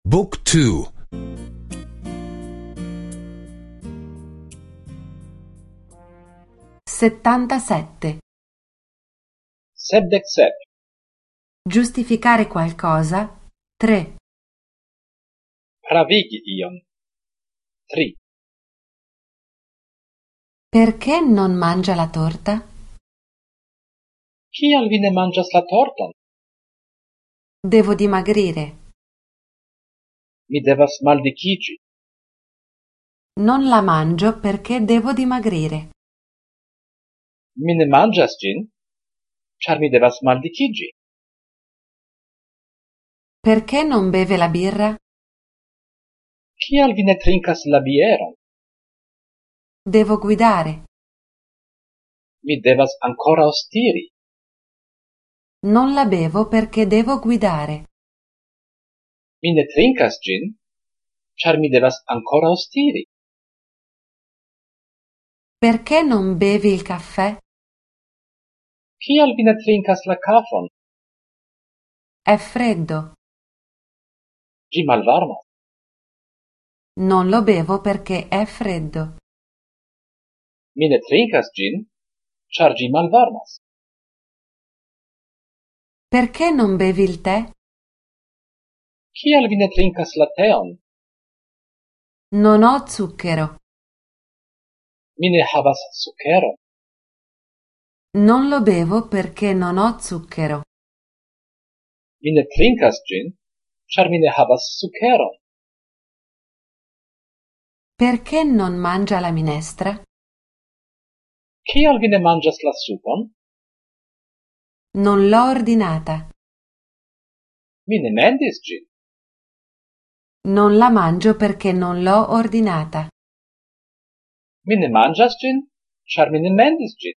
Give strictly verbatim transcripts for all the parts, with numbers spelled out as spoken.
Book two. settantasette. Sepdek sep. Giustificare qualcosa. tre. Pravigi ion. Tri. Perché non mangia la torta? Kial vi ne manĝas la torton? Devo dimagrire. Mi devas maldikiĝi. Non la mangio perché devo dimagrire. Mi ne manĝas ĝin, ĉar mi devas maldikiĝi. Perché non beve la birra? Kial vi ne trinkas la bieron? Devo guidare. Mi devas ankoraŭ stiri. Non la bevo perché devo guidare. Mi ne trinkas ĝin, ĉar mi devas ankoraŭ stiri. Perché non bevi il caffè? Kial vi ne trinkas la kafon? È freddo. Ĝi malvarmas. Non lo bevo perché è freddo. Mi ne trinkas ĝin, ĉar ĝi malvarmas. Perché non bevi il tè? Kial vi ne trinkas la teon? Non ho zucchero. Mi ne havas sukeron. Non lo bevo perché non ho zucchero. Mi ne trinkas ĝin, ĉar mi ne havas sukeron. Perché non mangia la minestra? Kial vi ne manĝas la supon? Non l'ho ordinata. Mi ne mendis ĝin. Non la mangio perché non l'ho ordinata. Mi ne manĝas ĝin, ĉar mi ne mendis ĝin.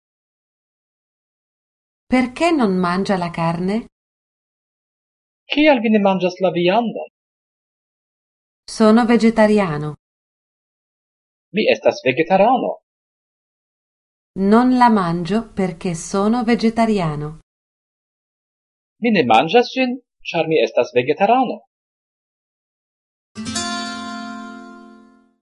Perché non mangia la carne? Kial vi ne manĝas la viandon? Sono vegetariano. Mi estas vegetarano. Non la mangio perché sono vegetariano. Mi ne manĝas ĝin, ĉar mi estas vegetarano.